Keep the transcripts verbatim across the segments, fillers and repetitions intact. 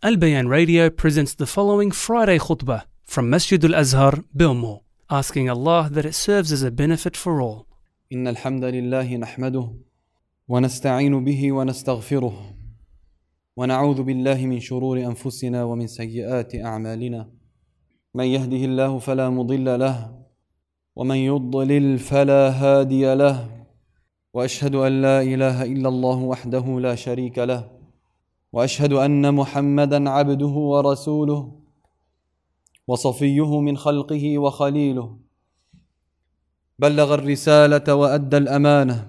Al Bayan Radio presents the following Friday khutbah from Masjid Al-Azhar, Bilmo, asking Allah that it serves as a benefit for all. إن الحمد لله نحمده ونستعين به ونستغفره ونعوذ بالله من شرور أنفسنا ومن سيئات أعمالنا من يهده الله فلا مضل له ومن يضلل فلا هادي له وأشهد أن لا إله إلا الله وحده لا شريك له وأشهد أن محمدا عبده ورسوله وصفيه من خلقه وخليله بلغ الرسالة وأدى الأمانة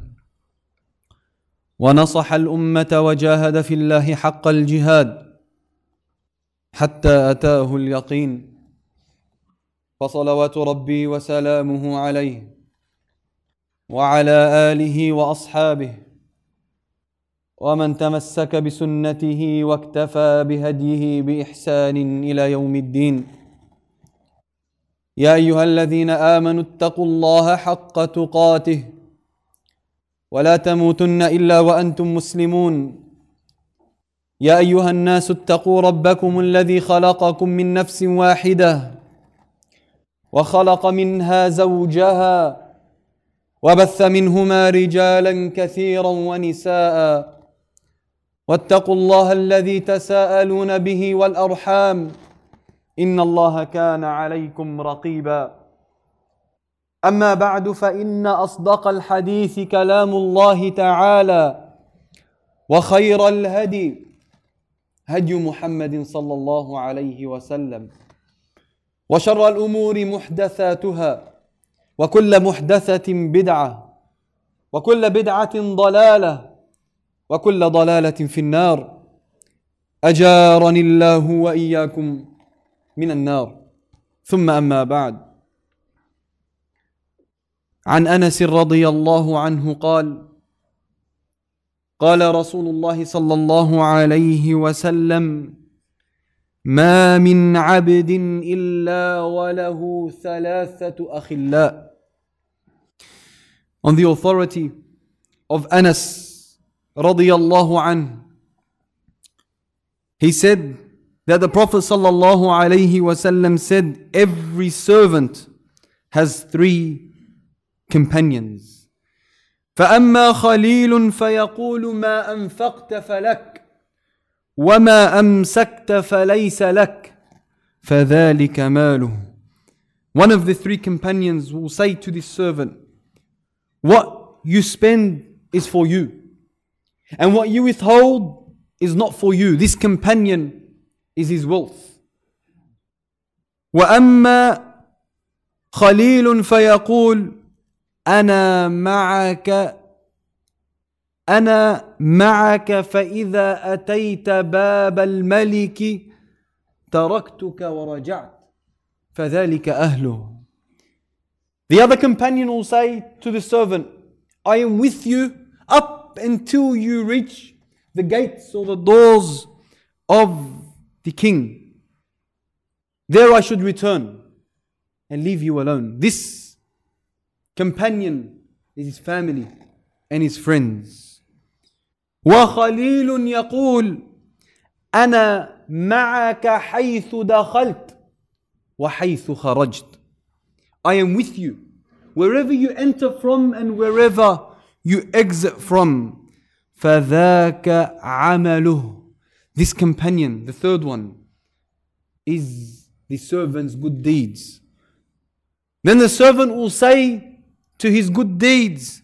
ونصح الأمة وجاهد في الله حق الجهاد حتى أتاه اليقين فصلوات ربي وسلامه عليه وعلى آله وأصحابه ومن تمسك بسنته واكتفى بهديه بإحسان إلى يوم الدين. يا أيها الذين آمنوا اتقوا الله حق تقاته ولا تموتن إلا وأنتم مسلمون. يا أيها الناس اتقوا ربكم الذي خلقكم من نفس واحدة وخلق منها زوجها وبث منهما رجالا كثيرا ونساء واتقوا الله الذي تساءلون به والأرحام إن الله كان عليكم رقيبا. أما بعد فإن أصدق الحديث كلام الله تعالى وخير الهدي هدي محمد صلى الله عليه وسلم وشر الأمور محدثاتها وكل محدثة بدعة وكل بدعة ضلالة وكل ضلالة في النار أجارني الله وإياكم من النار. ثم أما بعد، عن أنس رضي الله عنه قال قال رسول الله صلى الله عليه وسلم ما من عبد إلا وله ثلاثة أخلاء. On the authority of Anas radiyallahu anhu, he said that the Prophet sallallahu alayhi wasallam said, every servant has three companions. فأما خليل فيقول ما أنفقت فلك وما أمسكت فليس لك فذلك ماله. One of the three companions will say to this servant, what you spend is for you, and what you withhold is not for you. This companion is his wealth. وأما خليل فيقول أنا معك أنا معك فإذا أتيت باب الملك تركتك ورجعت فذلك أهله. The other companion will say to the servant, I am with you up until you reach the gates or the doors of the king. There I should return and leave you alone. This companion is his family and his friends. وخليل يقول أنا معك حيث دخلت وحيث خرجت. I am with you wherever you enter from and wherever you exit from. فذاك عمله. This companion, the third one, is the servant's good deeds. Then the servant will say to his good deeds,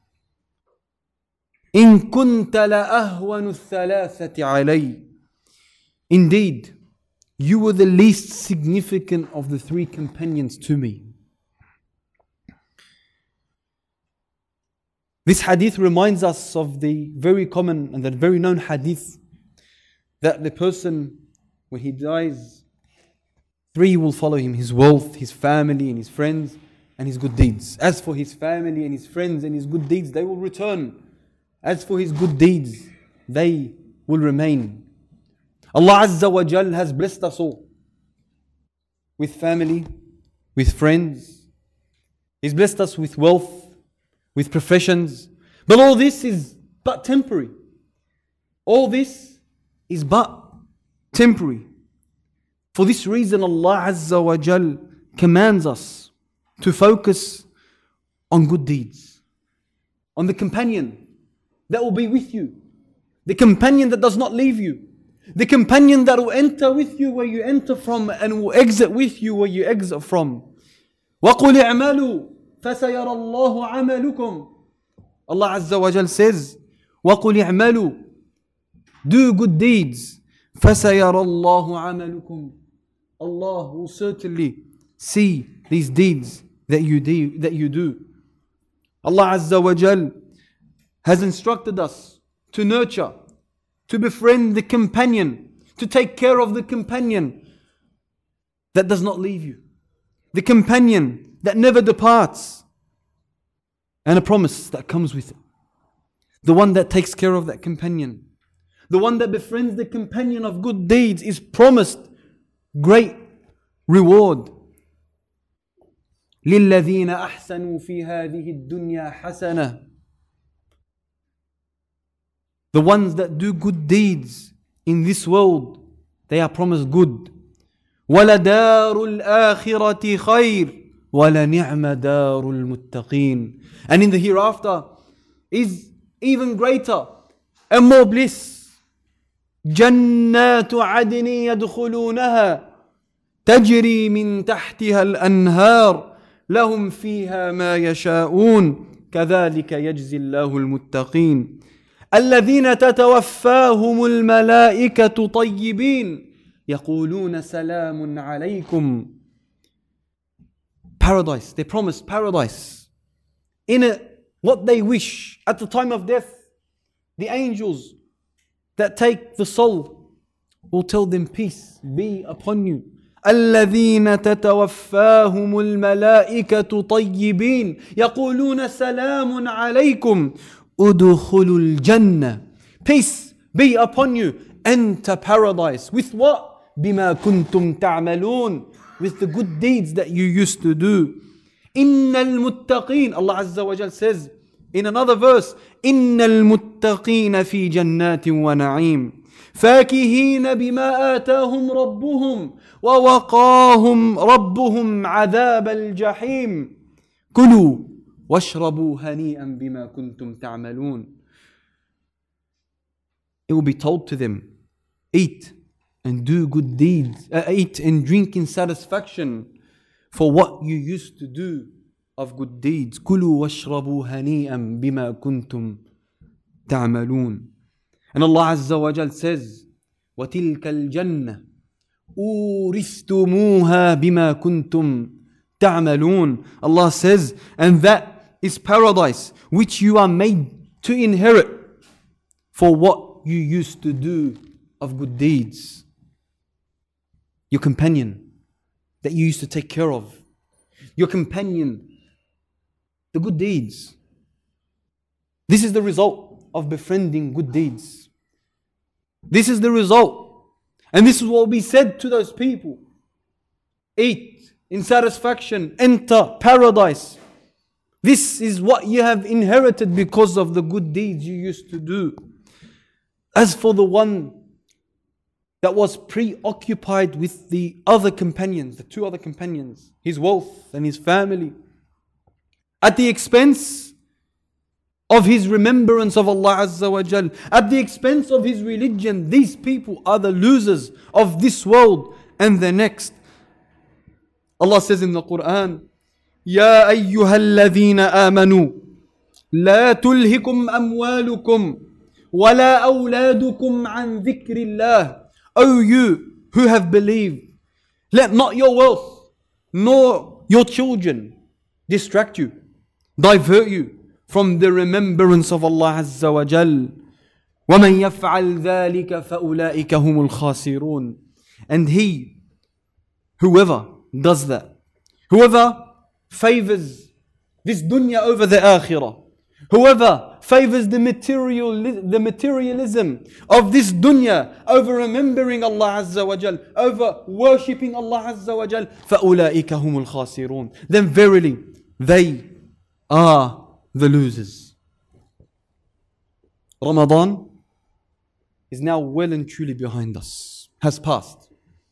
إن كنت لأهون الثلاثة علي. Indeed, you were the least significant of the three companions to me. This hadith reminds us of the very common and the very known hadith that the person, when he dies, three will follow him: his wealth, his family and his friends, and his good deeds. As for his family and his friends and his good deeds, they will return. As for his good deeds, they will remain. Allah Azza wa Jal has blessed us all with family, with friends. He's blessed us with wealth, with professions. But all this is but temporary. All this is but temporary. For this reason, Allah Azza wa Jal commands us to focus on good deeds, on the companion that will be with you, the companion that does not leave you, the companion that will enter with you where you enter from and will exit with you where you exit from. وَقُلِ اعْمَلُوا فَسَيَرَى اللَّهُ عَمَلُكُمْ. Allah Azza wa Jal says, وَقُلِ اعْمَلُوا, do good deeds, فَسَيَرَى اللَّهُ عَمَلُكُمْ. Allah will certainly see these deeds that you do. That you do. Allah Azza wa Jal has instructed us to nurture, to befriend the companion, to take care of the companion that does not leave you, the companion that never departs, and a promise that comes with it. The one that takes care of that companion, the one that befriends the companion of good deeds is promised great reward. لِلَّذِينَ أَحْسَنُوا فِي هَذِهِ الدُّنْيَا حَسَنَةً. The ones that do good deeds in this world, they are promised good. وَلَدَارُ الْآخِرَةِ خَيْرٌ وَلَنِعْمَ دَارُ الْمُتَّقِينَ. And in the hereafter is even greater and more bliss. جَنَّاتُ عَدْنٍ يَدْخُلُونَهَا تَجْرِي مِنْ تَحْتِهَا الْأَنْهَارُ لَهُمْ فِيهَا مَا يَشَاءُونَ كَذَلِكَ يَجْزِي اللَّهُ الْمُتَّقِينَ الَّذِينَ تَتَوَفَّاهُمُ الْمَلَائِكَةُ طَيِّبِينَ يَقُولُونَ سَلَامٌ عَلَيْكُمْ. Paradise, they promised paradise. In it, what they wish at the time of death, the angels that take the soul will tell them, peace be upon you. الذين تتوفاهم الملائكة طيبين يقولون سلام عليكم ادخلوا الجنة. Peace be upon you. Enter paradise. With what? بما كنتم تعملون. With the good deeds that you used to do. إن المتقين. Allah Azza wa Jal says in another verse, إن المتقين في جنات ونعيم فاكهين بما آتاهم ربهم ووقاهم ربهم عذاب الجحيم كلوا واشربوا هنيئا بما كنتم تعملون. It will be told to them, eat and do good deeds, uh, eat and drink in satisfaction for what you used to do of good deeds. كلوا واشربوا هنيئا بما كنتم تعملون. And Allah Azza wa Jal says, وَتِلْكَ الْجَنَّةِ أُورِثْتُمُوهَا بِمَا كُنْتُمْ تَعْمَلُونَ. Allah says, and that is paradise which you are made to inherit for what you used to do of good deeds. Your companion that you used to take care of. Your companion, the good deeds. This is the result of befriending good deeds. This is the result. And this is what will be said to those people. Eat in satisfaction, enter paradise. This is what you have inherited because of the good deeds you used to do. As for the one that was preoccupied with the other companions, the two other companions, his wealth and his family, at the expense of his remembrance of Allah Azza wa Jal, at the expense of his religion, these people are the losers of this world and the next. Allah says in the Quran, يا أيها الذين آمنوا لا تلهكم أموالكم ولا أولادكم عن ذكر الله. O you who have believed, let not your wealth nor your children distract you, divert you from the remembrance of Allah Azza wa Jal. وَمَنْ يَفْعَلْ ذَلِكَ فَأُولَٰئِكَ هُمُ الْخَاسِرُونَ. And he, whoever does that, whoever favors this dunya over the akhirah, whoever favors the material, the materialism of this dunya over remembering Allah Azza wa Jal, over worshipping Allah Azza wa Jal, فَأُولَٰئِكَ هُمُ الْخَاسِرُونَ. Then verily, they are the losers. Ramadan is now well and truly behind us. has passed.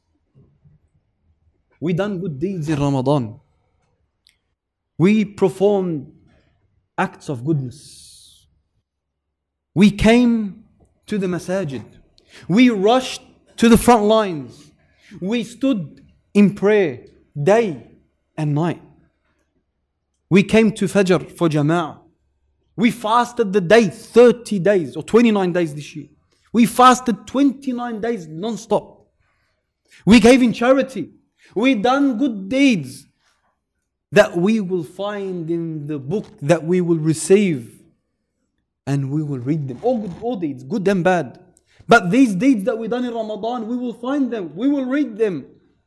We done good deeds in Ramadan. We performed acts of goodness. We came to the masajid. We rushed to the front lines. We stood in prayer day and night. We came to Fajr for Jama'ah. We fasted the day thirty days or twenty-nine days this year. We fasted twenty-nine days non-stop. We gave in charity. We done good deeds that we will find in the book that we will receive, and we will read them. All good, all deeds, good and bad. But these deeds that we done in Ramadan, we will find them. We will read them.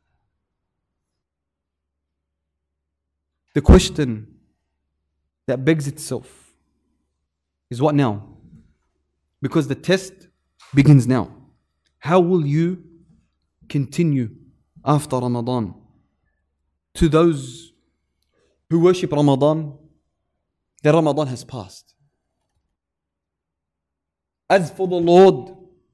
The question that begs itself is what now? Because the test begins now. How will you continue after Ramadan? To those who worship Ramadan, their Ramadan has passed. As for the Lord,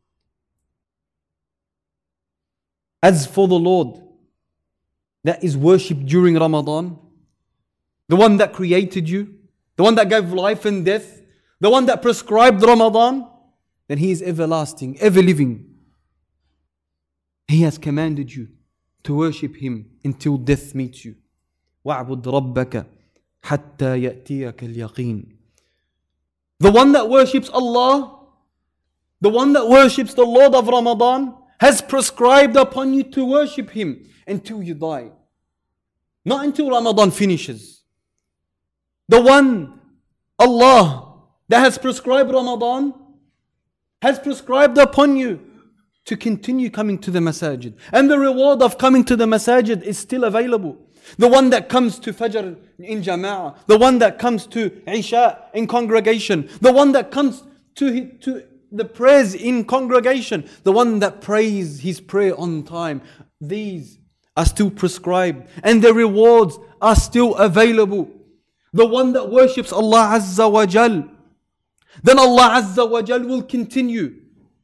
as for the Lord that is worshipped during Ramadan, the one that created you, the one that gave life and death, the one that prescribed Ramadan, then He is everlasting, ever living. He has commanded you to worship Him until death meets you. وَاعْبُدْ رَبَّكَ حَتَّى يَأْتِيَكَ الْيَقِينَ. The one that worships Allah, the one that worships the Lord of Ramadan, has prescribed upon you to worship Him until you die. Not until Ramadan finishes. The one, Allah, that has prescribed Ramadan, has prescribed upon you to continue coming to the masajid. And the reward of coming to the masajid is still available. The one that comes to Fajr in Jama'ah, the one that comes to Isha in congregation, the one that comes to, to the prayers in congregation, the one that prays his prayer on time. These are still prescribed and the rewards are still available. The one that worships Allah Azza wa Jal, then Allah Azza wa Jal will continue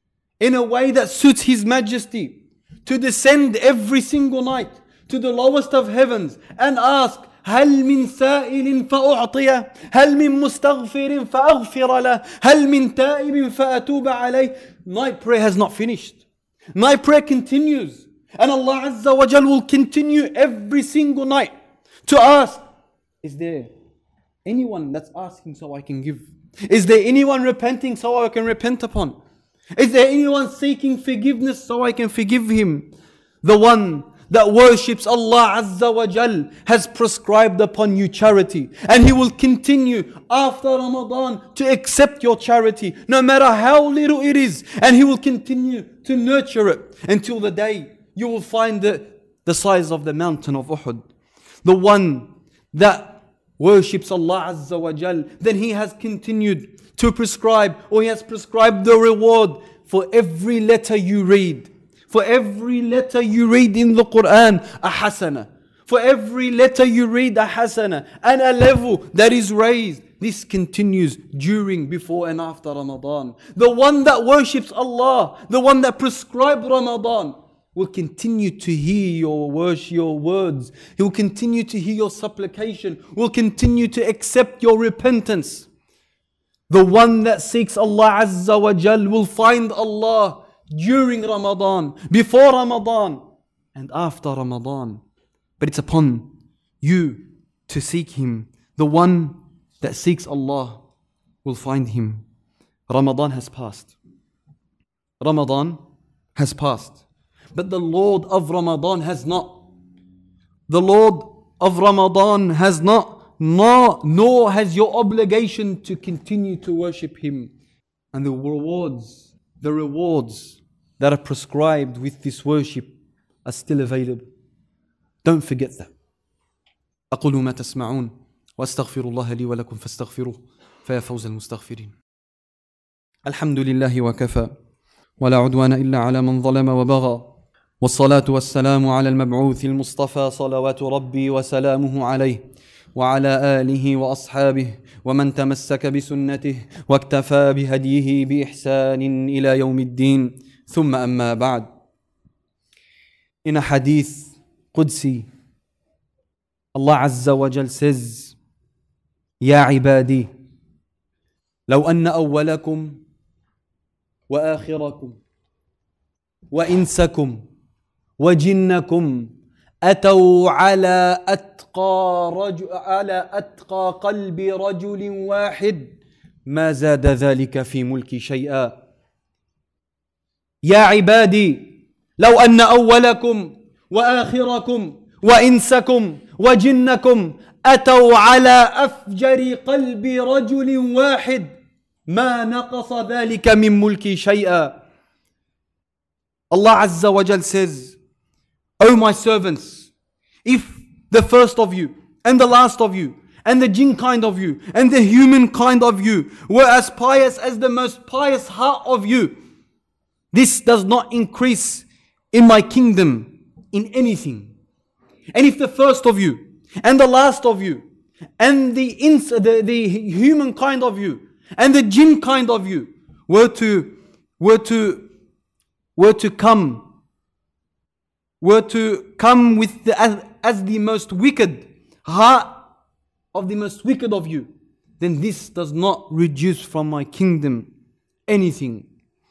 in a way that suits His Majesty to descend every single night to the lowest of heavens and ask, هل من سائل فأعطيه هل من مستغفر فأغفر له هل من تائب فأتوب عليه. Night prayer has not finished. Night prayer continues. And Allah Azza wa Jal will continue every single night to ask, is there anyone that's asking so I can give? Is there anyone repenting so I can repent upon? Is there anyone seeking forgiveness so I can forgive him? The one that worships Allah Azza wa Jal has prescribed upon you charity, and He will continue after Ramadan to accept your charity no matter how little it is, and He will continue to nurture it until the day you will find it the size of the mountain of Uhud. The one that worships Allah Azza wa Jal, then He has continued to prescribe, or He has prescribed the reward for every letter you read. For every letter you read in the Quran, a hasana. For every letter you read, a hasana. And a level that is raised. This continues during, before and after Ramadan. The one that worships Allah, the one that prescribed Ramadan, will continue to hear your worship, your words. He will continue to hear your supplication. Will continue to accept your repentance. The one that seeks Allah Azza wa Jal will find Allah during Ramadan, before Ramadan, and after Ramadan. But it's upon you to seek Him. The one that seeks Allah will find Him. Ramadan has passed. Ramadan has passed. But the Lord of Ramadan has not. The Lord of Ramadan has not, nor, nor has your obligation to continue to worship Him. And the rewards, the rewards that are prescribed with this worship are still available. Don't forget that. أقول ما تسمعون وأستغفر الله لي ولكم فاستغفروه فيا فوز المستغفرين. الحمد لله وكفى ولا عدوان إلا على من ظلم وبغى والصلاة والسلام على المبعوث المصطفى صلوات ربي وسلامه عليه وعلى آله وأصحابه ومن تمسك بسنته واكتفى بهديه بإحسان إلى يوم الدين. ثم أما بعد. In a hadith Qudsi, Allah Azza wa Jal says, Ya ibadi, لو أن أولكم وآخركم وإنسكم وجنكم أتوا على أتقى رجل على أتقى قلب رجل واحد ما زاد ذلك في ملكي شيئا. يا عبادي لو أن أولكم وآخركم وإنسكم وجنكم أتوا على أفجر قلب رجل واحد ما نقص ذلك من ملكي شيئا. Allah Azza wa Jal says, O my servants, if the first of you and the last of you and the jinn kind of you and the human kind of you were as pious as the most pious heart of you, this does not increase in my kingdom in anything. And if the first of you and the last of you and the, ins- the, the human kind of you and the jinn kind of you were to were to were to come were to come with the, as, as the most wicked heart of the most wicked of you, then this does not reduce from my kingdom anything.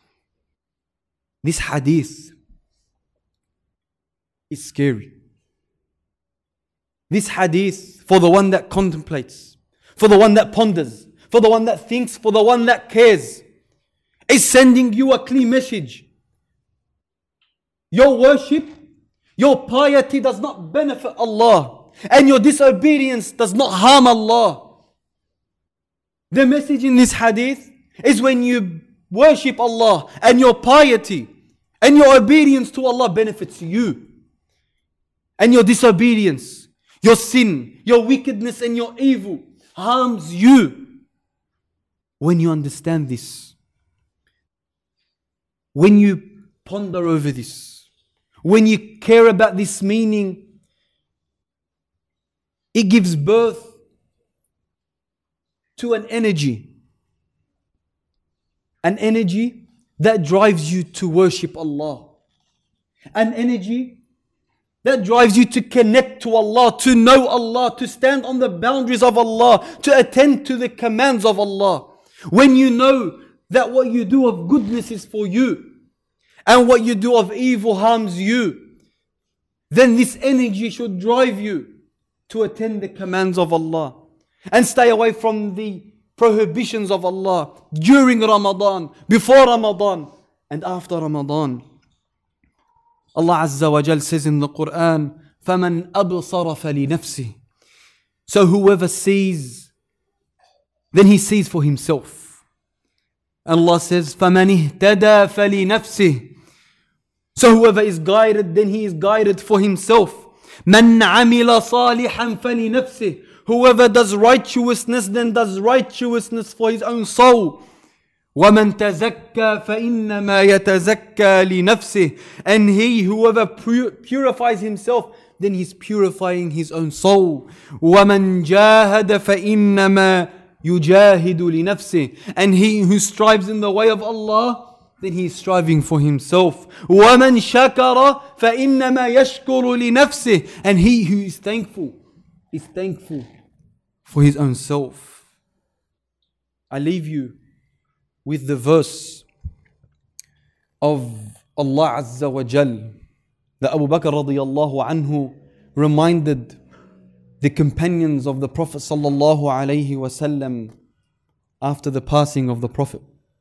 This hadith is scary. This hadith, for the one that contemplates, for the one that ponders, for the one that thinks, for the one that cares, is sending you a clear message. Your worship, your piety does not benefit Allah, and your disobedience does not harm Allah. The message in this hadith is when you worship Allah and your piety and your obedience to Allah benefits you, and your disobedience, your sin, your wickedness and your evil harms you. When you understand this, when you ponder over this, when you care about this meaning, it gives birth to an energy. An energy that drives you to worship Allah. An energy that drives you to connect to Allah, to know Allah, to stand on the boundaries of Allah, to attend to the commands of Allah. When you know that what you do of goodness is for you and what you do of evil harms you, then this energy should drive you to attend the commands of Allah and stay away from the prohibitions of Allah during Ramadan, before Ramadan and after Ramadan. Allah Azza wa Jal says in the Quran, فَمَنْ أَبْصَرَ فَلِنَفْسِهِ. So whoever sees, then he sees for himself. And Allah says, فَمَنِ اهْتَدَى فَلِنَفْسِهِ. So whoever is guided, then he is guided for himself. مَنْ عَمِلَ صَالِحًا فَلِنَفْسِهِ. Whoever does righteousness, then does righteousness for his own soul. وَمَنْ تَزَكَّى فَإِنَّمَا يَتَزَكَّى لِنَفْسِهِ. And he, whoever purifies himself, then he's purifying his own soul. وَمَنْ جَاهَدَ فَإِنَّمَا يُجَاهِدُ لِنَفْسِهِ. And he who strives in the way of Allah, then he is striving for himself. وَمَنْ شَكَرَ فَإِنَّمَا يَشْكُرُ لِنَفْسِهِ. And he who is thankful, is thankful for his own self. I leave you with the verse of Allah Azza wa Jal that Abu Bakr radiyallahu anhu reminded the companions of the Prophet sallallahu alaihi wasallam after the passing of the Prophet.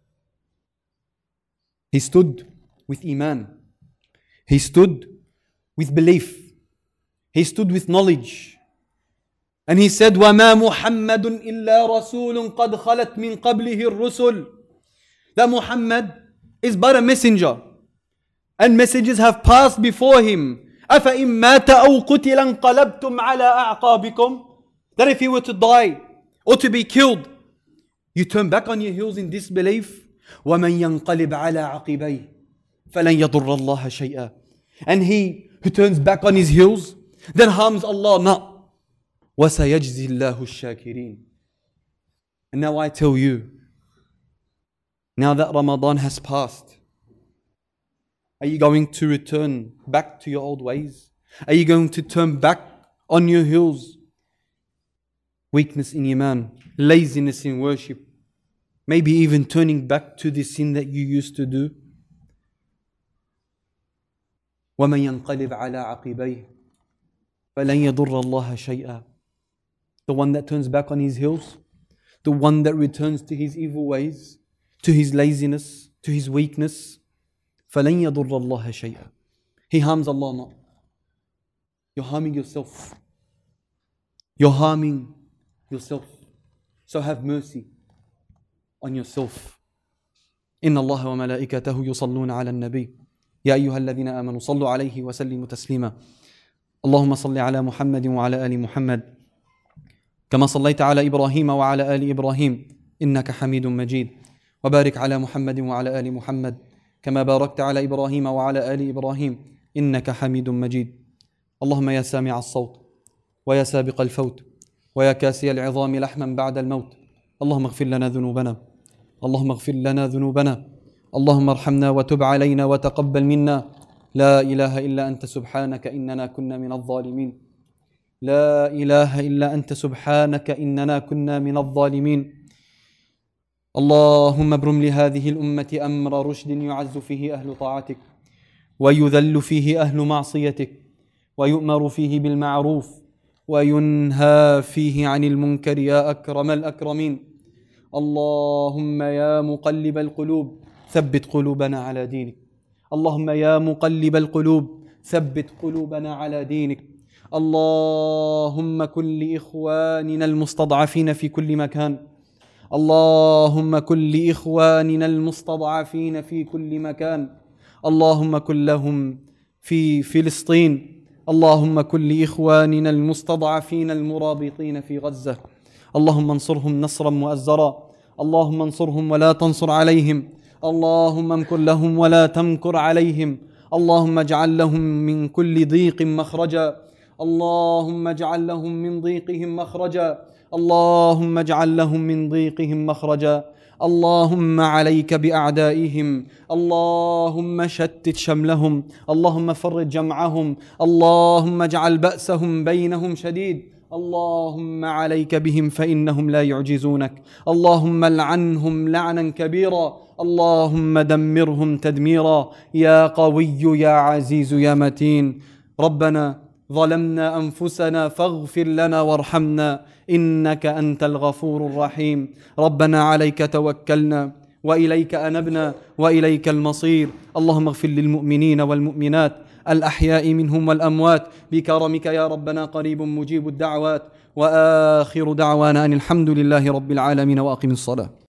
He stood with Iman. He stood with belief. He stood with knowledge. And he said, وَمَا مُحَمَّدٌ إِلَّا رَسُولٌ قَدْ خَلَتْ مِنْ قَبْلِهِ الرُّسُلُ. That Muhammad is but a messenger, and messages have passed before him. أَفَإِن مَّاتَ أَوْ قُتِلَ انقَلَبْتُمْ عَلَىٰ أَعْقَابِكُمْ. That if he were to die or to be killed, you turn back on your heels in disbelief. وَمَن يَنقَلِبْ عَلَىٰ عَقِبَيْهِ فَلَن يَضُرَّ اللَّهَ شَيْئًا. And he who turns back on his heels, then harms Allah not. وَسَيَجْزِي اللَّهُ الشَّاكِرِينَ. And now I tell you, now that Ramadan has passed, Are you going to return back to your old ways? Are you going to turn back on your heels? Weakness in iman, laziness in worship, maybe even turning back to the sin that you used to do. وَمَنْ يَنْقَلِبْ عَلَىٰ عَقِبَيْهِ فَلَنْ يَضُرَّ اللَّهَ شَيْئًا. The one that turns back on his heels, the one that returns to his evil ways, to his laziness, to his weakness, فَلَنْ يَضُرَّ اللَّهَ شَيْئًا. He harms Allah not. You're harming yourself. You're harming yourself. So have mercy on yourself. إن الله وملائكته يصلون على النبي يا أيها الذين آمنوا صلوا عليه وسلموا تسليما. اللهم صل على محمد وعلى آل محمد كما صليت على إبراهيم وعلى آل إبراهيم إنك حميد مجيد. وبارك على محمد وعلى آل محمد كما باركت على إبراهيم وعلى آل إبراهيم إنك حميد مجيد. اللهم يا سامع الصوت ويا سابق الفوت ويا كاسي العظام لحما بعد الموت، اللهم اغفر لنا ذنوبنا، اللهم اغفر لنا ذنوبنا، اللهم ارحمنا وتب علينا وتقبل منا. لا إله إلا أنت سبحانك إننا كنا من الظالمين. لا إله إلا أنت سبحانك إننا كنا من الظالمين. اللهم ابرم لهذه الأمة أمر رشد يعز فيه أهل طاعتك ويذل فيه أهل معصيتك ويؤمر فيه بالمعروف وينهى فيه عن المنكر يا أكرم الأكرمين. اللهم يا مقلب القلوب ثبت قلوبنا على دينك. اللهم يا مقلب القلوب ثبت قلوبنا على دينك. اللهم كن لإخواننا المستضعفين في كل مكان. اللهم كن لإخواننا المستضعفين في كل مكان. اللهم كن لهم في فلسطين. اللهم كن لإخواننا المستضعفين المرابطين في غزة. اللهم انصرهم نصرا مؤزرا. اللهم انصرهم ولا تنصر عليهم. اللهم امكر لهم ولا تمكر عليهم. اللهم اجعل لهم من كل ضيق مخرجا. اللهم اجعل لهم من ضيقهم مخرجا. اللهم اجعل لهم من ضيقهم مخرجا. اللهم عليك بأعدائهم. اللهم شتت شملهم. اللهم فرج جمعهم. اللهم اجعل بأسهم بينهم شديد. اللهم عليك بهم فإنهم لا يعجزونك. اللهم لعنهم لعنا كبيرا. اللهم دمرهم تدميرا يا قوي يا عزيز يا متين. ربنا ظلمنا أنفسنا فاغفر لنا وارحمنا إنك أنت الغفور الرحيم. ربنا عليك توكلنا وإليك أنبنا وإليك المصير. اللهم اغفر للمؤمنين والمؤمنات الأحياء منهم والأموات بكرمك يا ربنا قريب مجيب الدعوات. وآخر دعوانا أن الحمد لله رب العالمين وأقم الصلاة.